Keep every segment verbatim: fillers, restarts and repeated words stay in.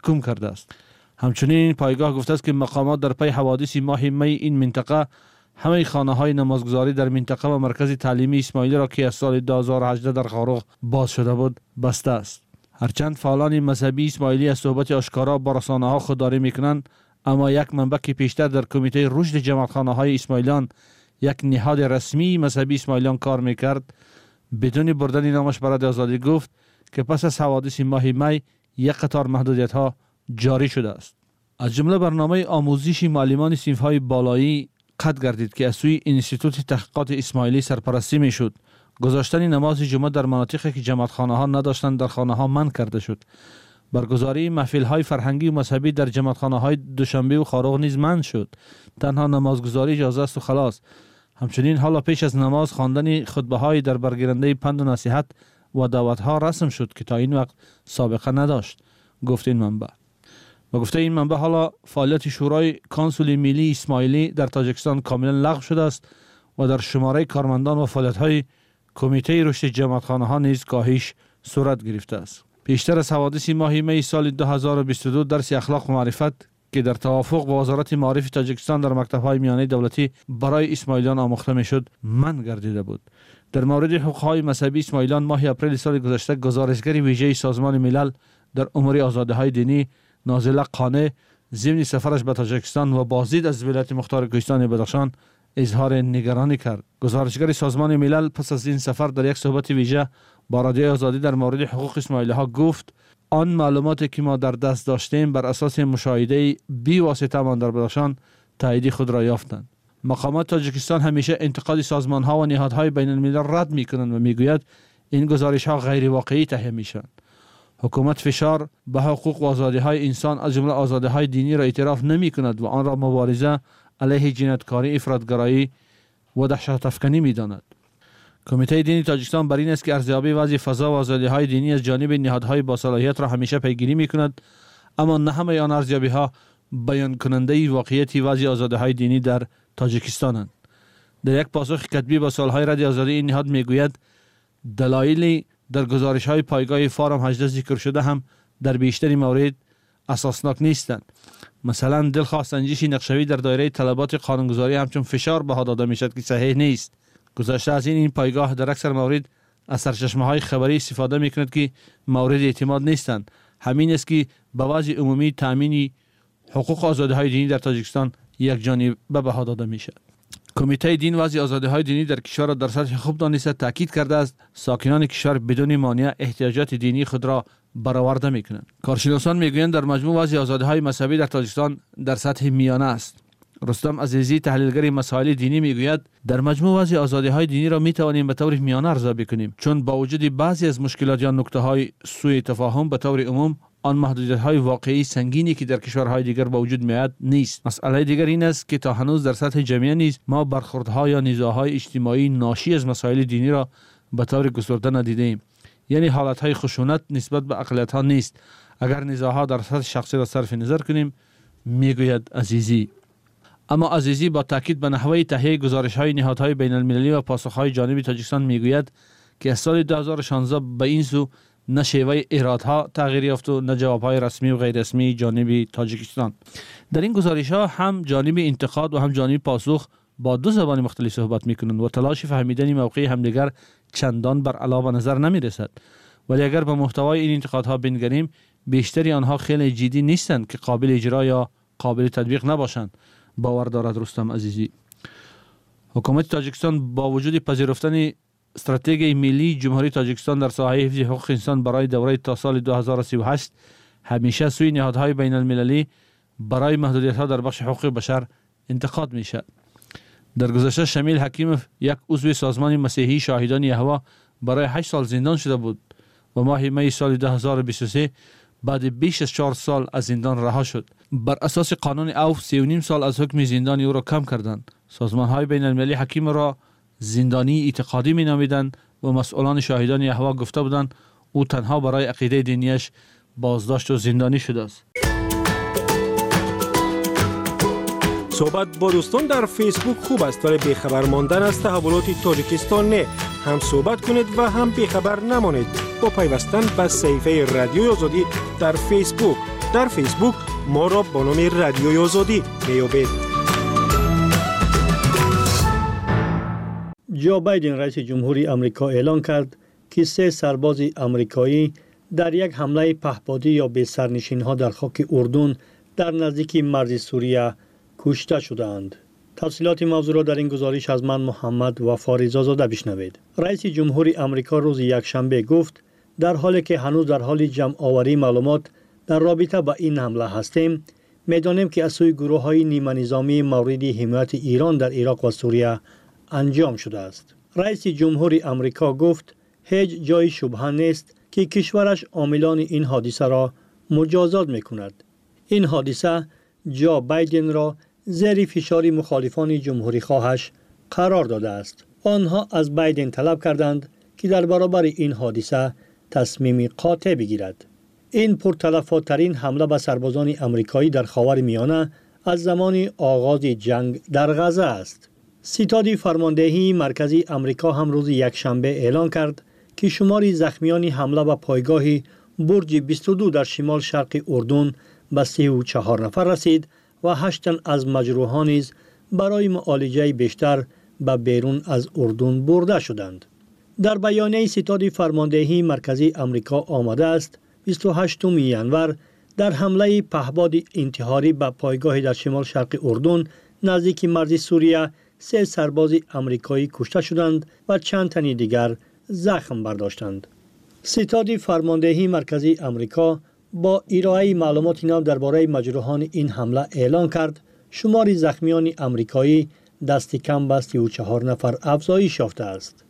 محکوم کرده است. همچنین این پایگاه گفته است که مقامات در پی حوادث ماه می این منطقه همه خانه‌های نمازگزاری در منطقه و مرکز تعلیمی اسماعیلی را که از سال دو هزار و هجده در خاروق باز شده بود بسته است. هرچند فعالان مذهبی اسماعیلی از صحبت آشکارا با رسانه‌ها خودداری می‌کنند، اما یک منبع که پیشتر در کمیته رشد جماعتخانه‌های اسماعیلیان، یک نهاد رسمی مذهبی اسماعیلیان کار می‌کرد، بدون بردن نامش برای آزادی گفت که پس از حوادث ماه می یک قطار محدودیت‌ها جاری شده است. از جمله برنامه آموزش معلمان صنف‌های بالایی قطع گردید که از سوی انستیتوت تحقیقات اسماعیلی سرپرستی می‌شد. گذاشتن نماز جمعه در مناطقی که جماعتخانه‌ها نداشتند در خانه‌ها منع کرده شد. برگزاری محفل‌های فرهنگی و مذهبی در جماعتخانه‌های دوشنبه و خاروق نیز منع شد. تنها نمازگزاری اجازه است و خلاص. همچنین حالا پیش از نماز خواندن خطبه‌های در برگیرنده پند و نصیحت و دعوت‌ها رسم شد که تا این وقت سابقه نداشت، گفت این منبع. و گفته این منبع حالا فعالیت شورای کانسول ملی اسماعیلی در تاجیکستان کاملا لغو شده است و در شماره کارمندان و فعالیت‌های کمیته رشد جماعتخانه‌ها نیز کاهش صورت گرفته است. پیشتر از حوادث ماه می سال دو هزار و بیست و دو درس اخلاق و معرفت که در توافق با وزارت معارف تاجیکستان در مکتب‌های میانه دولتی برای اسماعیلیان آموخته میشد منع گردیده بود. در مورد حقوق‌های مذهبی اسماعیلیان ماه اپریل سال گذشته گزارشگر ویژه سازمان ملل در امور آزادی‌های دینی نازله قانع ضمن سفرش به تاجیکستان و بازدید از ولایت مختار کوهستان بدخشان اظهار نگرانی کرد. گزارشگر سازمان ملل پس از این سفر در یک صحبت ویژه با رادیو آزادی در مورد حقوق اسماعیلی‌ها گفت آن معلوماتی که ما در دست داشتیم بر اساس مشاهده بی واسطه من در بدخشان تایید خود را یافتند. مقامات تاجیکستان همیشه انتقاد سازمان‌ها و نهادهای بین الملل رد می‌کنند و می‌گوید این گزارش‌ها غیر واقعی تهیه می‌شوند. حکومت فشار به حقوق و آزادی‌های انسان از جمله آزادی‌های دینی را اعتراف نمی‌کند و آن را مبارزه علیه جنایتکاری، افراطگرایی و دهشت افکنی می‌داند. کمیته دینی تاجیکستان بر این است که ارزیابی وضع فضا و آزادی‌های دینی از جانب نهادهای با صلاحیت را همیشه پیگیری می‌کند، اما نه همه آن ارزیابی‌ها بیان کننده واقعیت وضع آزادی‌های دینی در تاجیکستانند. در یک پاسخ کتبی با سالهای رد آزادی این نهاد می‌گوید دلایلی در گزارش‌های پایگاه فارم هجده ذکر شده هم در بیشتر موارد اساسناک نیستند. مثلا دلخواست سنجش نقشه‌ای در دایره طلبات قانونگذاری همچون فشار بها داده می‌شود که صحیح نیست. گذشته از این این پایگاه در اکثر موارد از سرچشمه‌های خبری استفاده می‌کند که مورد اعتماد نیستند. همین است که به وضع عمومی تامین حقوق آزادی‌های دینی در تاجیکستان یک جانبه بها داده می‌شود. کمیته دین وضع آزادی‌های دینی در کشور را در سطح خوب دانسته تاکید کرده است ساکنان کشور بدون مانع احتیاجات دینی خود را برآورده می‌کنند. کارشناسان می‌گویند در مجموع وضع آزادی‌های مذهبی در تاجیکستان در سطح میانه است. رستم عزیزی تحلیلگر مسائل دینی میگوید در مجموع وضع آزادی‌های دینی را می‌توانیم به طور میانه ارزیابی کنیم، چون با وجود بعضی از مشکلات یا نکته‌های سوء تفاهم به طور عموم آن محدودیت‌های واقعی سنگینی که در کشورهای دیگر با وجود میاد نیست. مسئله دیگر این است که تا هنوز در سطح جامعه نیز ما برخوردها یا نزاع‌های اجتماعی ناشی از مسائل دینی را به طور گسترده ندیدیم. یعنی حالت‌های خشونت نسبت به اقلیت‌ها نیست. اگر نزاع‌ها در سطح شخصی را صرف نظر کنیم، میگوید عزیزی. اما عزیزی با تاکید به نحوه تهیه گزارش‌های نهادهای بین‌المللی و پاسخ‌های جانبی تاجیکستان میگوید که از سال دو هزار و شانزده به این سو نه شیوه ایرادها تغییر یافت و نه جواب‌های رسمی و غیر رسمی جانبی تاجیکستان. در این گزارش‌ها هم جانب انتقاد و هم جانب پاسخ با دو زبان مختلف صحبت می‌کنند و تلاش فهمیدن موقع همدیگر چندان بر علاوه نظر نمی‌رسد. ولی اگر به محتوای این انتقادها بنگریم، بیشتری آنها خیلی جدی نیستند که قابل اجرا یا قابل تطبیق نباشند، باور دارد رستم عزیزی. حکومت تاجیکستان با وجود پذیرفتن استراتژی ملی جمهوری تاجیکستان در ساحه حفظ حقوق انسان برای دوره تا سال دو هزار و سی و هشت همیشه سوی نهادهای بین المللی برای محدودیت‌ها در بخش حقوق بشر انتقاد می‌شد. در گذشته شمیل حکیموف یک عضو سازمان مسیحی شاهدان یهوه برای هشت سال زندان شده بود و ماه می سال دو هزار و بیست و سه بعد بیش از چهار سال از زندان رها شد. بر اساس قانون اوف سی و نیم سال از حکم زندان او را کم کردند. سازمان‌های بین المللی حکیم را زندانی اعتقادی می نامیدند و مسئولان شاهدان یهوه گفته بودند او تنها برای عقیده دینیش بازداشت و زندانی شده است. صحبت با دوستان در فیسبوک خوب است ولی بیخبر ماندن از تحولات تاجیکستان نه. هم صحبت کنید و هم بیخبر نمانید با پیوستن به صفحه رادیوی آزادی در فیسبوک. در فیسبوک ما را با نام رادیوی آزادی میابید. جو بایدن رئیس جمهوری آمریکا اعلان کرد که سه سرباز آمریکایی در یک حمله پهپادی یا به سرنشین‌ها در خاک اردن در نزدیک مرز سوریه کشته شدند. تفصیلات موضوع را در این گزارش از من محمد وفا رضازاده بشنوید. رئیس جمهوری آمریکا روز یکشنبه گفت در حالی که هنوز در حال جمع آوری معلومات در رابطه با این حمله هستیم، می‌دانیم که از سوی گروه‌های نیمه نظامی مورد حمایت ایران در عراق و سوریه انجام شده است. رئیس جمهوری آمریکا گفت هیچ جای شبهه نیست که کشورش عاملان این حادثه را مجازات می‌کند. این حادثه جو بایدن را زیر فشار مخالفان جمهوری خواهش قرار داده است. آنها از بایدن طلب کردند که در برابر این حادثه تصمیم قاطع بگیرد. این پرتلفاترین حمله به سربازان آمریکایی در خاورمیانه از زمان آغاز جنگ در غزه است. ستاد فرماندهی مرکزی آمریکا هم روز یکشنبه اعلان کرد که شمار زخمیان حمله به پایگاه برج بیست و دو در شمال شرق اردن به سی و چهار نفر رسید و هشت تن از مجروحان نیز برای معالجه بیشتر به بیرون از اردن برده شدند. در بیانیه ستاد فرماندهی مرکزی آمریکا آمده است بیست و هشتم ژانویه در حمله پهپاد انتحاری به پایگاه در شمال شرق اردن نزدیک مرز سوریه سه سرباز آمریکایی کشته شدند و چند تن دیگر زخم برداشتند. ستاد فرماندهی مرکزی آمریکا با ارائه معلومات نو درباره مجروحان این حمله اعلان کرد شمار زخمیان آمریکایی دست کم به سی و چهار نفر افزایش یافته است.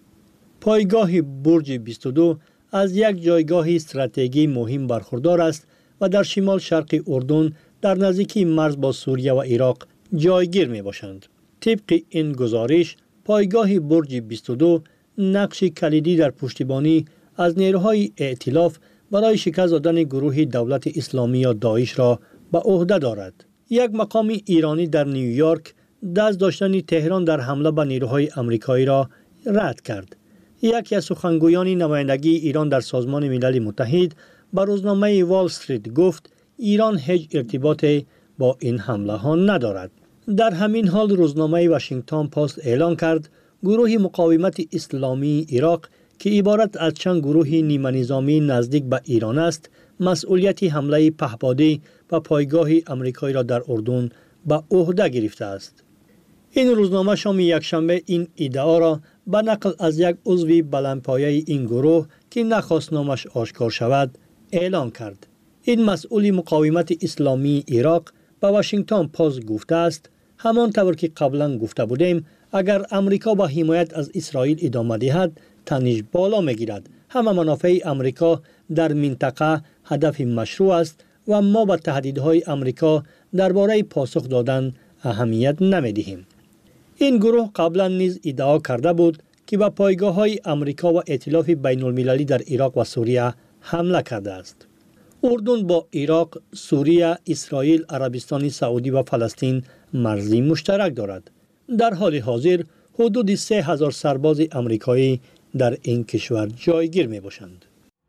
پایگاه برج بیست و دو از یک جایگاه استراتژیکی مهم برخوردار است و در شمال شرق اردن در نزدیکی مرز با سوریه و عراق جایگیر می باشند. طبق این گزارش پایگاه برج بیست و دو نقش کلیدی در پشتیبانی از نیروهای ائتلاف برای شکست دادن گروه دولت اسلامی یا داعش را به عهده دارد. یک مقام ایرانی در نیویورک دست داشتن تهران در حمله به نیروهای آمریکایی را رد کرد. یکی از سخنگویان نمایندگی ایران در سازمان ملل متحد به روزنامه وال استریت گفت ایران هیچ ارتباطی با این حمله ها ندارد. در همین حال روزنامه واشنگتن پست اعلان کرد گروه مقاومت اسلامی عراق که عبارت از چند گروه نیمه نظامی نزدیک به ایران است، مسئولیت حمله پهپادی به پایگاه آمریکایی را در اردن به عهده گرفته است. این روزنامه شام یکشنبه این ادعا را به نقل از یک عضو بلندپایه این گروه که نخواست نامش آشکار شود اعلان کرد. این مسئول مقاومت اسلامی عراق به واشنگتن پست گفته است همان طور که قبلا گفته بودیم اگر امریکا با حمایت از اسرائیل ادامه دهد تنش بالا میگیرد. همه منافع امریکا در منطقه هدف مشروع است و ما به تهدیدهای امریکا درباره پاسخ دادن اهمیت نمیدهیم. این گروه قبلا نیز ادعا کرده بود که به پایگاه‌های امریکا و ائتلاف بین المللی در عراق و سوریه حمله کرده است. اردن با عراق، سوریه، اسرائیل، عربستان سعودی و فلسطین مرزی مشترک دارد. در حال حاضر حدود سه هزار سرباز آمریکایی در این کشور جایگیر می باشند.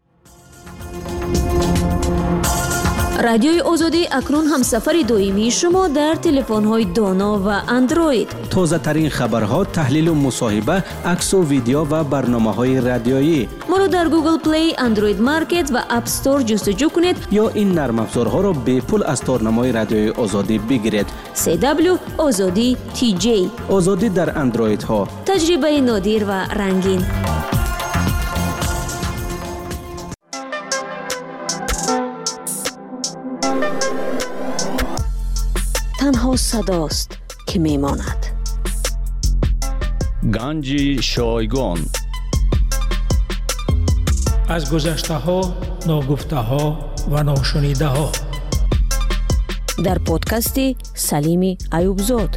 رادیوی آزادی اکنون هم سفر دائمی شما در تلفن‌های دانا و اندروید. تازه ترین خبرها، تحلیل و مصاحبه، عکس و ویدیو و برنامه‌های رادیویی. ما را در گوگل پلی، اندروید مارکت و اپ استور جستجو کنید یا این نرم افزارها را به پول از تارنمای رادیوی آزادی بگیرید. سی دبلیو آزادی تی جی. آزادی در اندروید ها. تجربه نادر و رنگین. تنها صداست که میماند. گنج شایگان. از گذشته ها، ناگفته ها و ناشنیده ها. در پادکست سلیم ایوبزاد.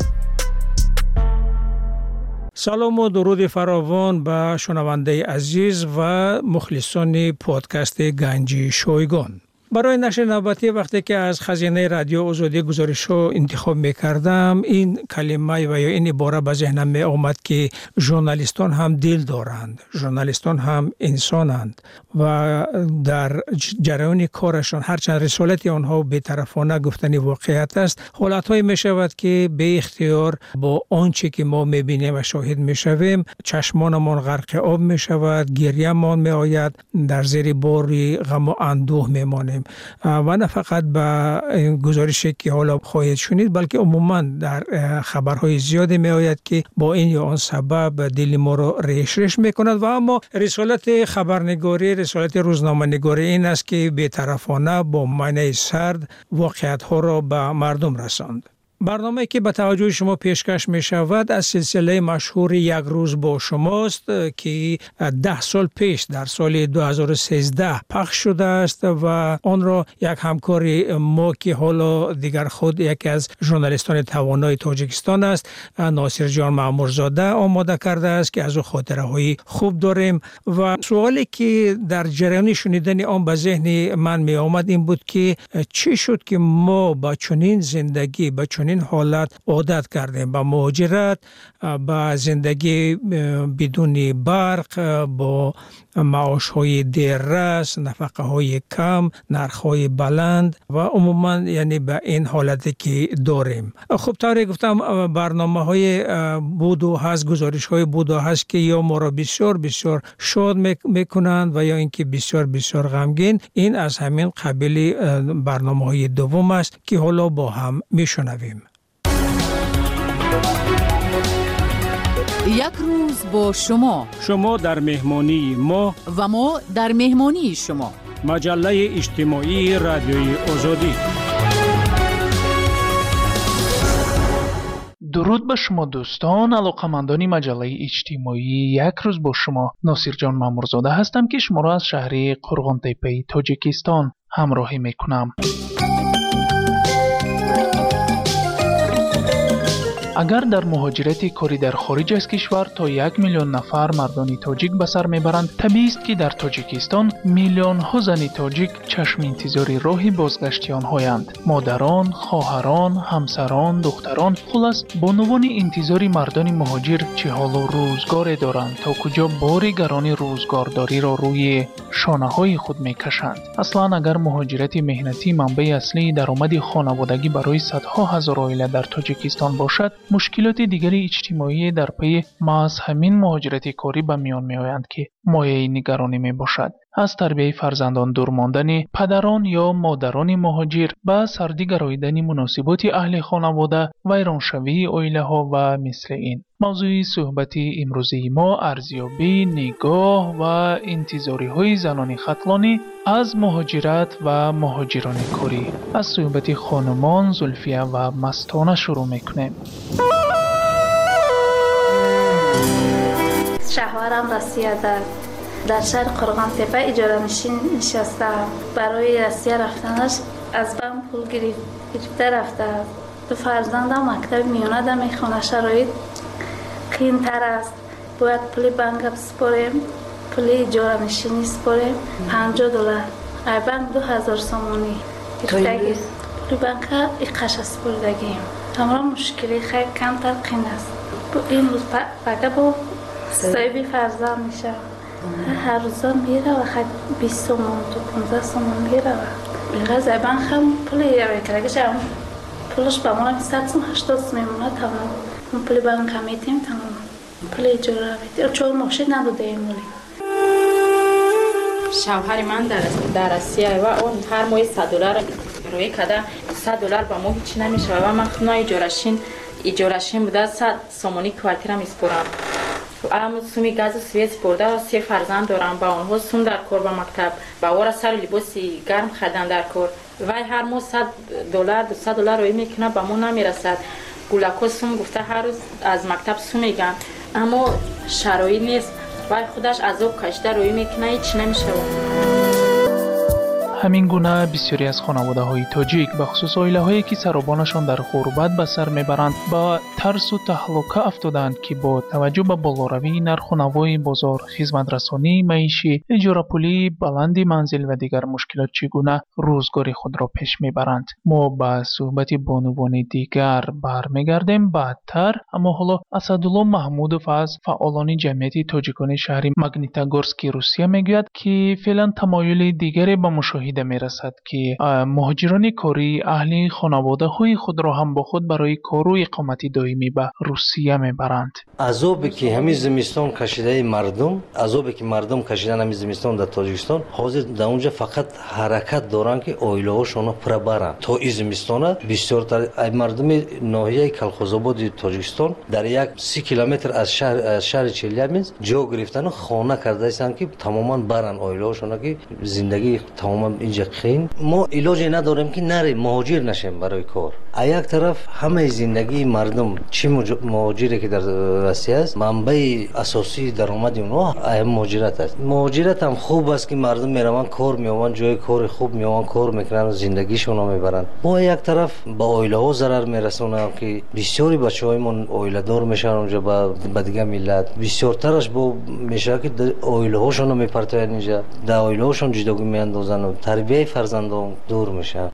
سلام و درود فراوان به شنونده عزیز و مخلصان پادکست گنج شایگان. برای نشر نوبتی وقتی که از خزینه رادیو آزادی گزارش ها انتخاب میکردم این کلمه و یا این عباره به ذهنم می آمد که ژورنالیستان هم دل دارند، ژورنالیستان هم انسانند و در جریان کارشان هرچند رسالت آنها بی‌طرفانه گفتن واقعیت است، حالت‌های میشود که به اختیار با آنچه که ما میبینیم و شاهد میشویم چشمانمان غرق آب میشود، گریه‌مان میآید، در زیر باری غم و اندوه میمانیم و نه فقط به گزارشی که حالا خواهید شنید بلکه عموما در خبرهای زیادی میآید که با این یا آن سبب دل ما را ریش ریش میکند و اما رسالت خبرنگاری، رسالت روزنامه نگاری این است که بی‌طرفانه با معنی سرد واقعیت ها را به مردم رساند. برنامه که به توجه شما پیشکش می شود از سلسله مشهور یک روز با شماست که ده سال پیش در سال دو هزار و سیزده پخش شده است و آن را یک همکار ما که حالا دیگر خود یکی از ژورنالیستان توانای تاجیکستان است، ناصر جان مامورزاده آماده کرده است که از او خاطره های خوب داریم و سوالی که در جریان شنیدن آن به ذهن من می آمد این بود که چی شد که ما با چنین زندگی با چنین حالت عادت کردیم به مهاجرت، به زندگی بدون برق، با معاش های دیررس، نفقه های کم، نرخ های بلند و عموما یعنی به این حالتی که داریم. خب طوری گفتم برنامه های بود و هست، گزارش های بود و هست که یا ما را بسیار بسیار شاد میکنند و یا اینکه بسیار بسیار غمگین. این از همین قبیل برنامه های دوم است که حالا با هم میشنویم. یک روز با شما، شما در مهمانی ما و ما در مهمانی شما. مجله اجتماعی رادیوی آزادی. درود به شما دوستان، علاقمندان مجله اجتماعی یک روز با شما. ناصر جان مامورزاده هستم که شما را از شهر قرغان تپه تاجیکستان همراهی میکنم. اگر در مهاجرت کاری در خارج از کشور تا یک میلیون نفر مردان تاجیک به سر میبرند، طبیعی است که در تاجیکستان میلیون ها زن تاجیک چشم انتظار راه بازگشت آنهایند. مادران، خواهران، همسران، دختران، خلاص با عنوان انتظار مردان مهاجر چه حال و روزگاری دارند تا کجا بار گران روزگارداری را روی شانه های خود میکشند. اصلا اگر مهاجرت مهنتی منبع اصلی درآمد خانوادگی برای صدها هزار عائله در تاجیکستان باشد، مشکلات دیگری اجتماعی در پی محض همین مهاجرت کاری به میان می آیند که مایه نگرانی می باشد. از تربیت فرزندان دور ماندن پدران یا مادران مهاجر به سردی گراییدن مناسبات اهل خانواده، ویرانشوی عائله ها و مثل این. موضوع صحبت امروزی ما ارزیابی نگاه و انتظاری های زنان ختلانی از مهاجرت و مهاجران کاری از صحبت خانمان زلفیه و مستانه شروع میکنیم. شهوارم راسیه در در شهر قرغان تپه اجاره نشین نشستم. برای راسیه رفتنش از بم پول گرفته رفته. دو فرزندم مکتب میونه در میخونه، شرایط قین تر است. باید پول بانک بسپاریم، پول اجاره نشینی سپاریم، پنجاه دلار. ای بانک دو هزار سومانی گرفتگی. پول بانک ایقش سپردگیم. تمام مشکلی خیلی کمتر قین است. این روز فقط با صاحبی فرزند میشه. هر روزا میره و خیلی بیست سومون تو پونزده سومون میره و بلغه زبان هم پولی روی کرگش هم پولش با مولا صد سوم هشتاد سوم میمونه تمام. اون پولی بانک هم میتیم تمام. پولی اجاره میتیم چون ماشین نداده این مولی. شوهر من در در آسیا و اون هر ماه صد دلار روی کده صد دلار با ماه هیچ نمیشه و من خونه اجارهشین اجارهشین بوده صد سومونی کوارتیرم میسپرم. اما سومی گاز سوئیس برده سه فرزند دارم، با اونها سوم در کار به مکتب با اون سر لباسی گرم خریدن در کار و هر ماه صد دلار دویست دلار روی میکنه با ما نمیرسد. گولکو سوم گفته هر روز از مکتب سوم میگن اما شرایط نیست و خودش عذاب کشته روی میکنه هیچ نمیشه. همین گونه بسیاری از خانواده‌های تاجیک به خصوص عائله‌هایی که سربانشان در غربت به سر میبرند با ترس و تهلکه افتادند که با توجه به بالاروی نرخ و نوای بازار، خدمت‌رسانی معیشی، اجاره پولی، بلندی منزل و دیگر مشکلات چگونه روزگاری خود را پیش میبرند. ما به صحبت بانوان دیگر برمیگردیم بعدتر، اما حالا اسدالله محمودов از فعالان جمعیت تاجیکان شهر ماگنیتогорسک روسیه میگوید که فعلا تمایل دیگری به مشاهده میرسد که مهاجران کاری اهل خانواده های خود را هم با خود برای کار و اقامت دائمی به روسیه میبرند. عذابی که همین زمستان کشیده مردم، عذابی که مردم کشیدن همین زمستان در تاجیکستان، حاضر در اونجا فقط حرکت دارن که عائله هاشون پر برن. تا این زمستان بسیار تر مردم ناحیه کلخوزآباد تاجیکستان در یک سی کیلومتر از شهر از شهر چلیابینسک جا گرفتن و خانه کرده هستند که تماما برن عائله هاشون که زندگی تماما اینجا خین. ما علاجی نداریم که نریم مهاجر نشیم برای کار. یک طرف همه زندگی مردم چی مهاجری که در روسیه است منبع اساسی درآمد اونها مهاجرت است. مهاجرت هم خوب است که مردم میروند کار میآورند، جای کار خوب میآورند، کار میکنن، زندگیشون رو میبرند. با یک طرف با عائله ها ضرر میرسونه که بسیاری بچه‌هایمون عائله دار میشن اونجا با دیگه ملت. بسیارترش با میشه که عائله هاشون رو میپرتن اینجا، در عائله هاشون جداگی میاندازن و تربیت فرزندان دور میشن.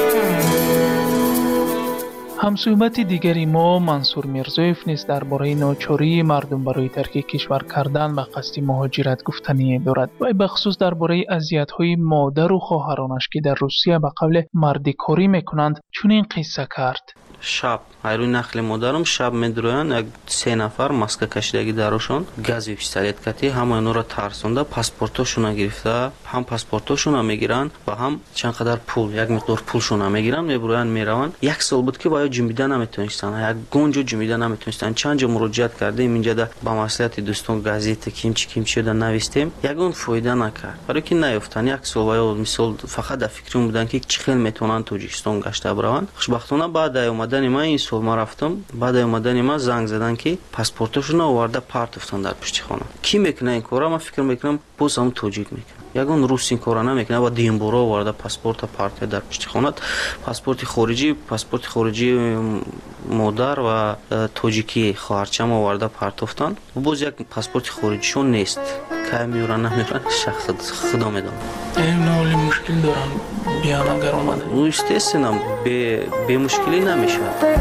همصحبت دیگری ما منصور میرزایف نیز درباره ناچاری مردم برای ترک کشور کردن و قصد مهاجرت گفتنی دارد و به خصوص درباره اذیت‌های مادر و خواهرانش که در روسیه به قول مردی کاری میکنند چنین قصه کرد. شب هایروی نخل مادرم شب میدرویند یک سه نفر ماسک کشیدگی درشون گازی پیستولیت کتی همه اینا را ترسونده پاسپورتاشون گرفته، هم پاسپورتاشون میگیرن و هم چند قدر پول یک مقدار پولشون میگیرن میبرن میروند. یک سال بود که باید جنبیده نمیتونستن، یک گنجو جنبیده نمیتونستن. چند جا مراجعت کردیم اینجا ده با مصلحت دوستان گازیت کیم چی کیم شده نوشتیم، یگون فایده نکرد. برای که نیافتن یک سال باید مثال فقط در فکرم بودن که چه خیلی میتونن تاجیکستان گشته برون. خوشبختانه بعد اومدن ما این سال ما رفتم، بعد اومدن ما زنگ زدن که پاسپورتشون آورده پارت افتن در پشت خانه. کی میکنه این کارا؟ من فکر میکنم باز هم تاجیک میکنه. یگان روس این کارا نمیکنه و دیمبورا آورده پاسپورت پارت در پشت خانه. پاسپورت خارجی، پاسپورت خارجی مادر و تاجیکی خواهرچم آورده پارت افتن و باز یک پاسپورت خارجیشون نیست. که میورن نمیورن شخص خدا میدونه. این نوعی مشکل دارن بیان اگر اومده. او استثنام به به مشکلی نمیشه.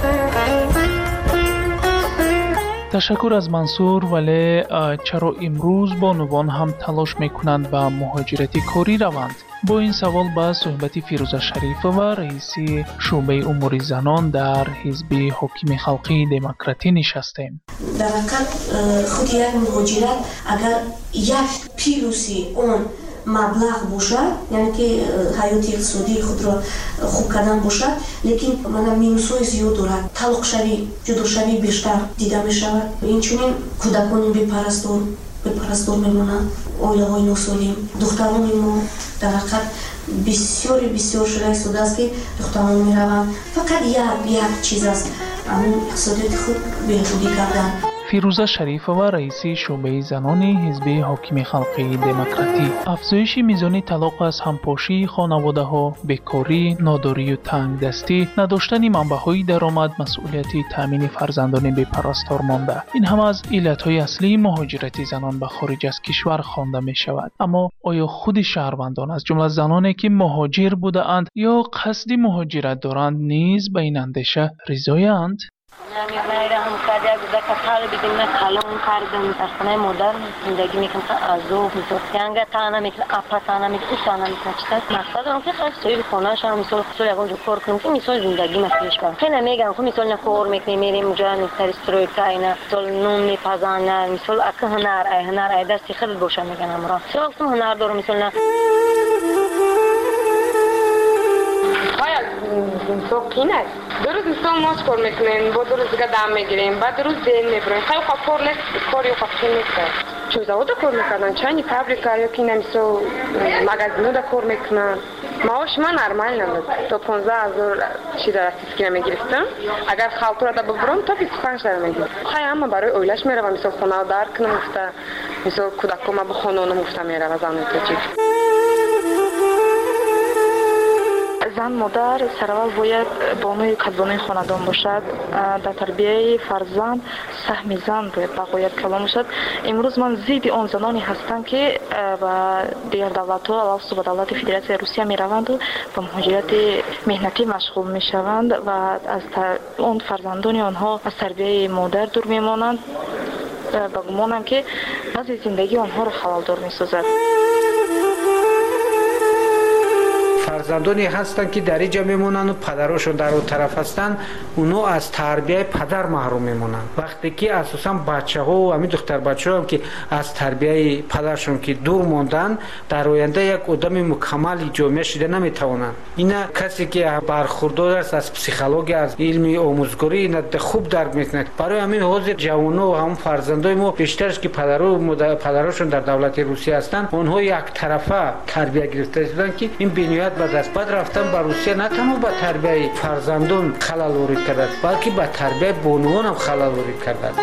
تشکر از منصور. ولی چرا امروز بانوان هم تلاش میکنند به مهاجرت کاری روند؟ با این سوال به صحبت فیروزه شریفه و رئیس شعبه امور زنان در حزب حاکم خلقی دموکراتی نشستیم. در حقیقت خود یک مهاجرت اگر یک پیروسی اون مبلغ باشد، یعنی که حیات اقتصادی خود را خوب کردن باشد، لیکن من مینوس‌های زیاد دارد. طلاق شوی، جدا شوی بیشتر دیده می شود. این چنین کودکان بی پرستار به پرستار میمونند، عائله های ناسالم، دختران ما در حقیقت بسیاری بسیار شده شده است که دختران میروند فقط یک یک چیز است، همون اقتصادیات خود بهبودی کردن. فیروزه شریفه و رئیس شعبه زنان حزب حاکم خلقی دموکراتی. افزایش میزان طلاق از همپاشی خانواده ها، بیکاری، ناداری و تنگ دستی، نداشتن منبع‌های درآمد، مسئولیت تامین فرزندان بی پرستار مانده، این هم از علتهای اصلی مهاجرت زنان به خارج از کشور خوانده می شود. اما آیا خود شهروندان از جمله زنانی که مهاجر بوده اند یا قصد مهاجرت دارند نیز به این اندیشه رضایند؟ نمی‌میرم کاری از که حال بدیم نه کلام کردم در خانه مادر زندگی میکنم عذاب می‌کنم یعنی تانا میکنم اپا تانا میکنم تانا میکنم چطور مقصد دارم که خیلی سوی خانه شام مثال مثال یکم جو کار کنم که مثال زندگی مسئولیش کنم خیلی نمیگم که مثال نخور میکنیم میریم اونجا نستر استروی کاینا مثال نون میپزانن مثال اکه هنر ای هنر ای دستی خیلی باشه میگن را چرا که هنر دارم مثال نه تو قینه دو روز مثلا ماچ کار میکنیم با دو روز دیگه دم میگیریم بعد دو روز دین میبریم خیلی خوب کار نیست کاری خوب خیلی نیست چون زود کار میکنن چنین فابریکا یا که نمیسو مغازه دا کار میکنن معاش من نرمال نمید تو پانزده هزار چی در اسیسکی نمیگرفتم اگر خالطور دا ببرم تا بیست و پنج هزار میگیرم خیلی اما برای اویلش میروم مثلا خونه دار کنم گفته مثلا کودکم با خانوم گفته میروم زن تاجیک زن مادر سرول باید بانوی کدبانوی خاندان باشد. در تربیه فرزند سهم زن باید بقایت کلام باشد. امروز من ضد آن زنانی هستم که با دیگر دولت ها و با دولت فدراسیون روسیه می روند و به مهاجرت مهنتی مشغول می شوند و از اون فرزندان آنها از تربیه مادر دور می مانند. با گمانم که بعضی زندگی آنها را خلالدار می سازد. فرزندانی هستند که در اینجا میمونن و پدرشون در اون طرف هستند، اونو از تربیه پدر محروم میمونن. وقتی که اساسا بچه ها و همین دختر بچه ها هم که از تربیه پدرشون که دور موندن، در آینده یک آدم مکمل جامعه شده نمیتونن. اینا کسی که برخوردار است از پسیکولوژی، از علم آموزگاری، اینا خوب درک میکنه. برای همین حاضر جوانو و هم فرزندای ما بیشترش که پدرو پدرشون در دولت روسیه هستند، اونها یک طرفه تربیه گرفته شدن که این بنیاد به دست بعد رفتن به روسیه نه تنها به تربیه فرزندان خلل وارد کردند، بلکه به تربیه بانوان هم خلل وارد کردند.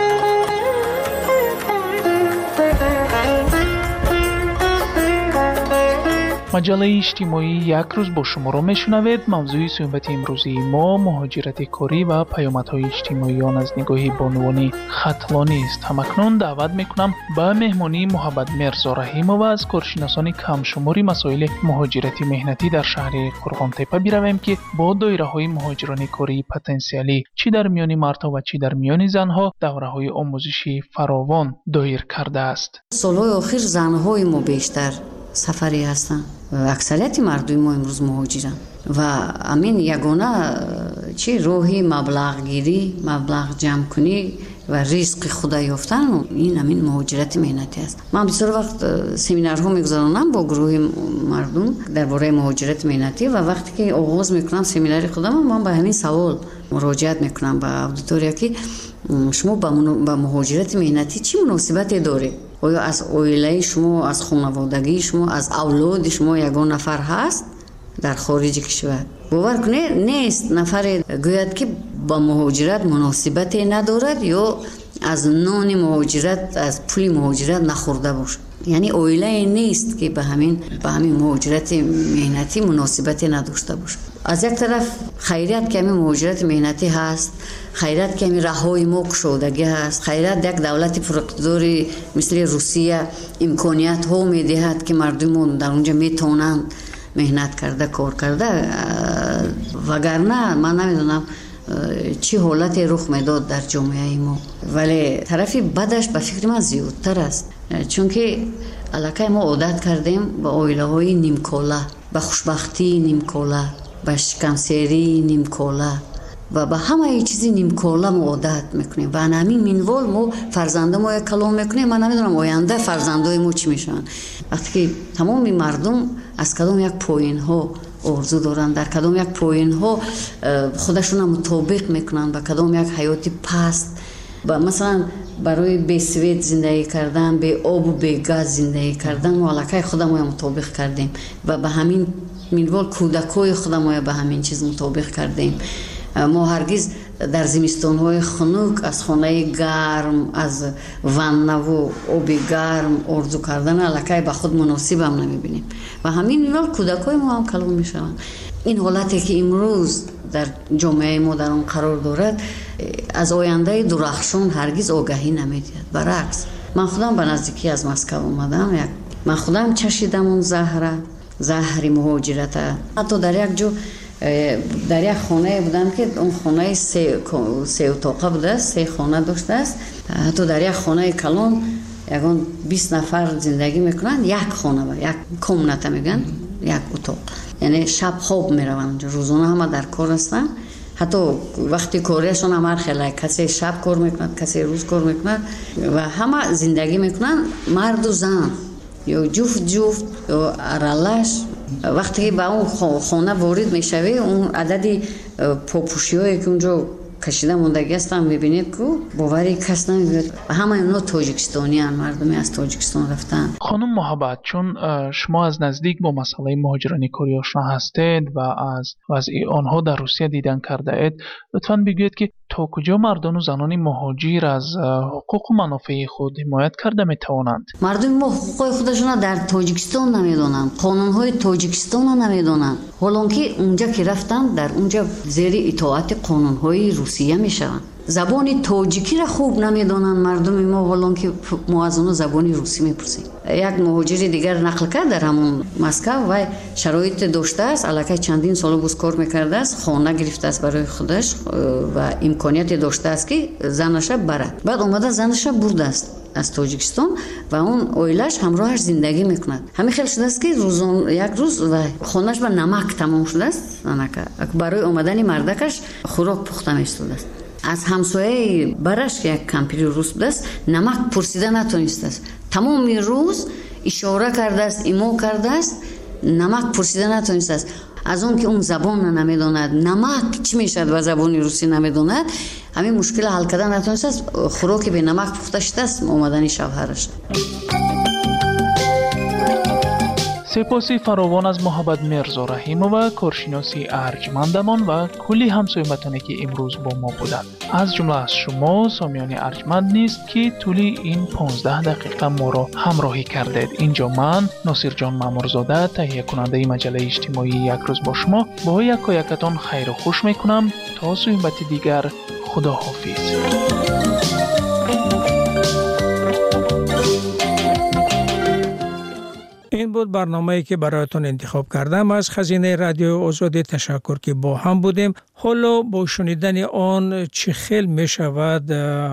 مجله اجتماعی یک روز با شما را میشنوید. موضوع صحبت امروزی ما مهاجرت کاری و پیامدهای اجتماعی آن از نگاه بانوان ختلانی است. همکنون دعوت میکنم به مهمانی محبت مرزا رحیمووا از کارشناسان کم شماری مسائل مهاجرت مهنتی در شهر قرغان تپه برویم که با دایره های مهاجران کاری پتانسیلی چی در میان مردها و چی در میان زنها دوره های آموزشی فراوان دایر کرده است. سالهای آخر زنهای ما بیشتر سفری هستند. اکثریت مردم ما امروز مهاجرن و همین یگانه چی روحی مبلغ گیری، مبلغ جمع کنی و رزق خدا یافتن، این همین مهاجرت مهنتی است. من بسیار وقت سمینارها میگذارم با گروه مردم درباره مهاجرت مهنتی و وقتی که آغاز میکنم سمینار خودم، من به همین سوال مراجعت میکنم به اودیتوریا که شما با مهاجرت مهنتی چی مناسبتی دارید؟ آیا از عائله شما، از خانوادگی شما، از اولاد شما یگان نفر هست در خارج کشور؟ باور کنید نیست نفر گوید که با مهاجرت مناسبتی ندارد یا از نان مهاجرت، از پول مهاجرت نخورده باشد. یعنی عائله نیست که به همین به همین مهاجرت مهنتی مناسبتی نداشته باشه. از یک طرف خیریت که همین مهاجرت مهنتی هست، خیریت که همین راههای ما گشودگی هست، خیریت یک دولت پراقتداری مثل روسیه امکانیت ها میدهد که مردم در اونجا میتونند مهنت کرده کار کرده، وگرنه من نمیدونم چی حالتی رخ میداد در جامعه ما. ولی طرفی بدش به فکر من زیادتر است، چون که علاقه ما عادت کردیم به عائله های نیمکاله، به خوشبختی نیمکاله، به شکمسیری نیمکاله و به همه چیزی نیمکاله ما عادت میکنیم و همین منوال ما فرزنده ما یک کلام میکنیم. من نمیدونم آینده فرزندای ما چی میشن وقتی که تمام مردم از کدام یک پایین ها آرزو دارن، در کدام یک پایین ها خودشون مطابق میکنن با کدام یک حیاتی پست، با مثلا برای به سویت زندگی کردن، به آب و به گاز زندگی کردن و علاقه خودمون مطابق کردیم و به همین منوال کودکای خودمون به همین چیز مطابق کردیم. ما هرگز در زمستان‌های خنک از خانه گرم، از ونه و آب گرم آرزو کردن علاقه به خود مناسب هم نمیبینیم و همین منوال کودکای ما هم کلام میشوند. این حالتی که امروز در جامعه ما در آن قرار دارد از آینده درخشان هرگز آگاهی نمیدهد. برعکس من خودم به نزدیکی از مسکو اومدم، یک من خودم چشیدم اون زهره، زهر مهاجرت. حتی در یک جو در یک خانه بودم که اون خانه سه سه اتاقه بوده، سه خانه داشته است. حتی در یک خانه کلان یگان بیست نفر زندگی میکنن، یک خانه با یک کمنته میگن، یک اتاق. یعنی شب خواب میروند، روزانه همه در کار هستن. حتی وقتی کاریشون هم هر خیلی، کسی شب کار میکنند، کسی روز کار میکنند و همه زندگی میکنن، مرد و زن یا جفت جفت یا ارالش. وقتی که به اون خانه وارد میشوی، اون عددی پاپوشی هایی که اونجا کشیده موندگی هستن میبینید که باوری کس نمیبید. همه اینا تاجیکستانی هستند، مردمی از تاجیکستان رفتن. خانم محبت، چون شما از نزدیک با مسئله مهاجران کاری آشنا هستید و از وضع آنها در روسیه دیدن کرده اید، لطفاً بگویید که تا کجا مردان و زنان مهاجر از حقوق و منافع خود حمایت کرده می توانند؟ مردم ما حقوق خودشون در تاجیکستان نمیدونن، قانونهای تاجیکستان نمیدونن. حالا که اونجا که رفتن در اونجا زیر اطاعت قانونهای روسیه میشن. زبان تاجیکی را خوب نمیدونن مردم ما، حالا که ما از اون زبان روسی میپرسیم. یک مهاجر دیگر نقل کرد در همون مسکو و شرایط داشته است، الکی چندین سال بوس کار میکرده است، خانه گرفته است برای خودش و امکانیت داشته است که زنش بره. بعد اومده زنش برده است از تاجیکستان و اون اویلش همراهش زندگی میکند. همین خیلی شده است که روزون یک روز و خانهش به نمک تمام شده است، نمک برای اومدن مردکش خوراک پخته میشده است. از همسایه برش که یک کمپیری روس بوده است نمک پرسیده نتونسته است. تمام روز اشاره کرده است، ایمو کرده است، نمک پرسیده نتونسته است. از اون که اون زبان نمیداند، نمک چی میشد و زبان روسی نمیداند، همین مشکل حل کردن نتونسته است. خوراک به نمک پخته شده است اومدن شوهرش. سپاسی فراوان از محمد مرزا رحیمова کارشناسی ارجمندمان و کلی همسایه‌وطنی که امروز با ما بودند. از جمله از شما سامیان ارجمند نیست که طولی این پانزده دقیقه ما را همراهی کردید. اینجا من ناصر جان مامورزاده تهیه کننده مجله اجتماعی یک روز با شما با یکایکتان خیر و خوش میکنم. تا صحبت دیگر، خدا حافظ. این بود برنامه‌ای که برایتان انتخاب کردم. از خزینه رادیو آزادی تشکر که با هم بودیم. حالا با شنیدن آن چه خیل می شود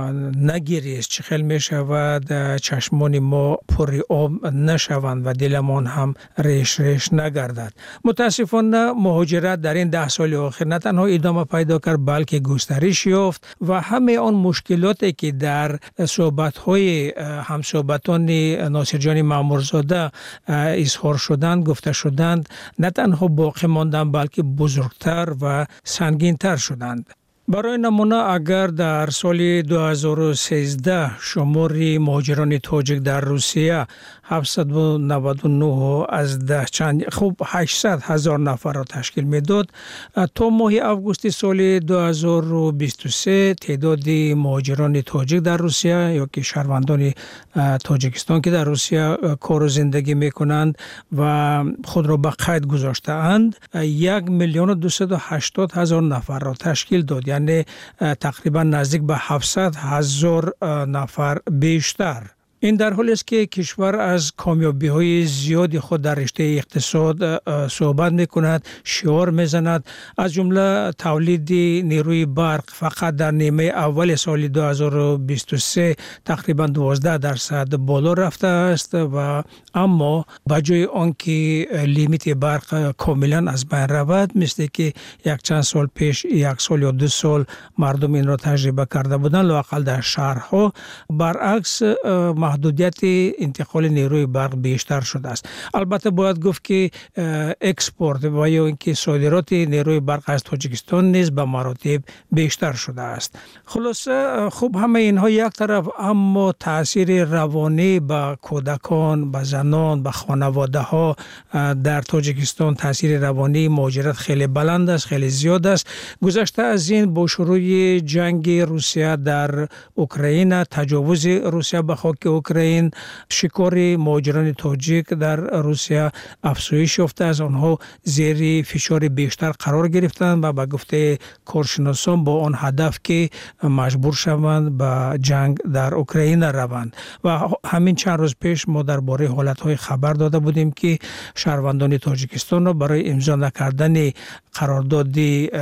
نگیریست، چه خیل می شود چشمان ما پر آب نشوند و دلمان هم ریش ریش نگردد. متاسفانه مهاجرت در این ده سال آخر نه تنها ادامه پیدا کرد بلکه گسترش یافت و همه آن مشکلاتی که در صحبت‌های همصحبتان ناصر جان مامورزاده اظهار شدند، گفته شدند، نه تنها باقی ماندند بلکه بزرگتر و سنگین‌تر شدند. برای نمونه اگر در سال دو هزار و سیزده شمار مهاجران تاجیک در روسیه هفتصد و نود و نه از ده چند خوب هشتصد هزار نفر را تشکیل میداد، تا ماه آگوست سال دو هزار و بیست و سه تعداد مهاجران تاجیک در روسیه یا که شهروندان تاجیکستان که در روسیه کار و زندگی میکنند و خود را به قید گذاشته اند یک میلیون و دویست و هشتاد هزار نفر را تشکیل داد، یعنی تقریبا نزدیک به هفتصد هزار نفر بیشتر. این در حالی است که کشور از کامیابی های زیادی خود در رشته اقتصاد صحبت می کند، شعار می زند. از جمله تولید نیروی برق فقط در نیمه اول سال دو هزار و بیست و سه تقریبا دوازده درصد بالا رفته است و اما بجای آنکه لیمیت برق کاملا از بین رود، مثل که یک چند سال پیش یک سال یا دو سال مردم این را تجربه کرده بودند، لااقل در شهرها، برعکس محدودیت انتقال نیروی برق بیشتر شده است. البته باید گفت که اکسپورت و یا اینکه صادرات نیروی برق از تاجیکستان نیز به مراتب بیشتر شده است. خلاصه خوب همه اینها یک طرف، اما تاثیر روانی به کودکان، به زنان، به خانواده ها در تاجیکستان تاثیر روانی مهاجرت خیلی بلند است، خیلی زیاد است. گذشته از این با شروع جنگ روسیه در اوکراین، تجاوز روسیه به خاک اوکراین، شکار مهاجران تاجیک در روسیه افزایش یافته است. آنها زیر فشار بیشتر قرار گرفتند و به گفته کارشناسان با آن هدف که مجبور شوند به جنگ در اوکراین روند. و همین چند روز پیش ما درباره حالت‌های خبر داده بودیم که شهروندان تاجیکستان را برای امضا نکردن قرارداد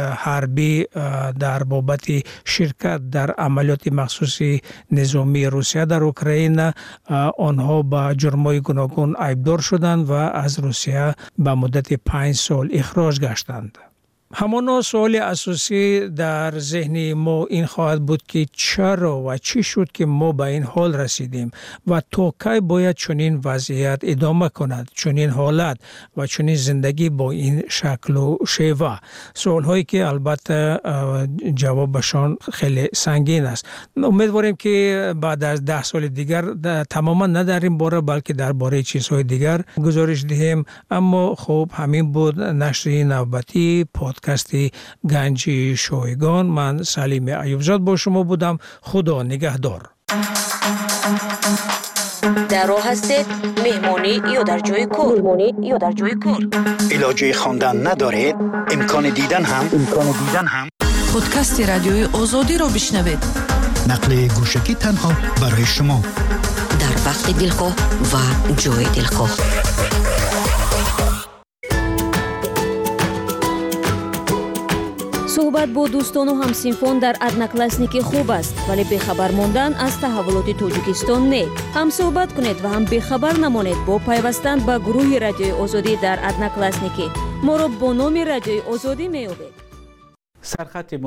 حربی در بابت شرکت در عملیات مخصوص نظامی روسیه در اوکراین، آنها با جرم‌های گوناگون ایبدار شدند و از روسیه به مدت پنج سال اخراج گشتند. همانا سوال اساسی در ذهن ما این خواهد بود که چرا و چی شد که ما به این حال رسیدیم و تا کی باید چنین وضعیت ادامه کند، چنین حالت و چنین زندگی با این شکل و شیوه. سوال هایی که البته جوابشان خیلی سنگین است. امیدواریم که بعد از ده سال دیگر تماما نه در این باره بلکه در باره چیزهای دیگر گزارش دهیم. اما خب همین بود نشر نوبتی پادکست پادکست گنج شایگان. من سلیم ایوبزاد با شما بودم. خدا نگهدار. در راه هستید مهمانی یا در جای کار؟ مهمانی یا در جای کار؟ علاجه خواندن ندارید؟ امکان دیدن هم امکان دیدن هم پادکست رادیوی آزادی را بشنوید. نقل گوشکی تنها برای شما در وقت دلخواه و جای دلخواه. صحبت با دوستان و همسینفان در ادناکلاسنیکی خوب است، ولی بخبر ماندن از تحولات تاجیکستان نه. هم صحبت کنید و هم بخبر نمانید با پیوستن به گروه رادیوی آزادی در ادناکلاسنیکی. ما را با نام رادیوی آزادی می‌یابید. سرخط